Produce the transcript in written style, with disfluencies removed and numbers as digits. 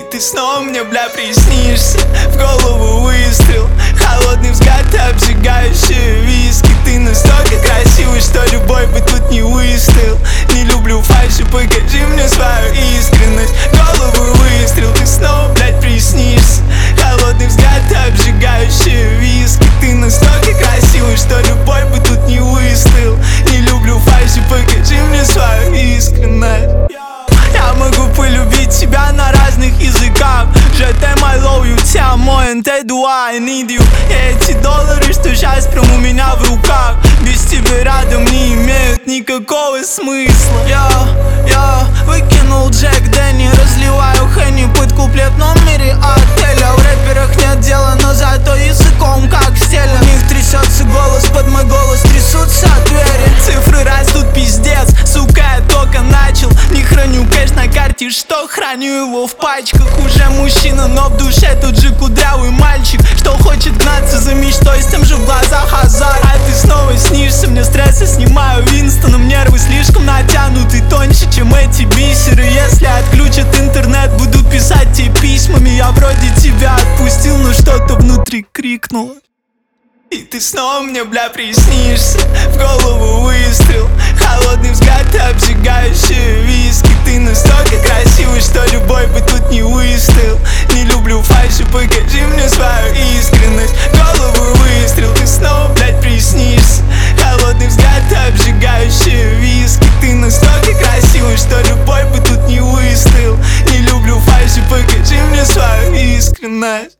ты снова мне, бля, приснишься. В голову выстрел, холодный взгляд, обжигающий виски. Ты настолько красивый, что любой бы тут не выстоял. Не люблю фальши, покажи мне свою искренность. В голову выстрел, ты снова, блядь, приснишься. Холодный взгляд, обжигающий виски. Ты настолько красивый, что любой бы тут не выстоял. Не люблю фальши, покажи мне свою искренность. Я могу полюбить тебя на разных языках. Je t'aime, I love you, te amo, te dua, I need you. И эти доллары, что сейчас прям у меня в руках, без тебя рядом не имеют никакого смысла. Я выкинул Джек Дэнни, разливаю Хенни под куплет в номере отеля. В рэперах нет дела, но зато языком как в стиле. У них трясется голос, под мой голос трясутся двери. Цифры растут, пиздец, сука, я только начал. Не храню кэш на карте, что храню его в пачках. Уже мужчина, но в душе тут же кудрявый мальчик, что хочет гнаться за мечтой, с тем же в глазах азарт. А ты снова снишься, мне стрессы снимаю Винстоном. Нервы слишком натянуты, тоньше, чем эти бисеры. Если отключат интернет, буду писать тебе письмами. Я вроде тебя отпустил, но что-то внутри крикнуло. И ты снова мне, бля, приснишься. В голову выстрел, холодный взгляд, обжигающий виски. Ты настолько красивый, что любой бы тут не выстоял. Не люблю фальши, покажи мне свою искренность. В голову выстрел, ты снова, блядь, приснишься. Холодный взгляд, обжигающий виски. Ты настолько красивый, что любой бы тут не выстоял. Не люблю фальши, покажи мне свою искренность.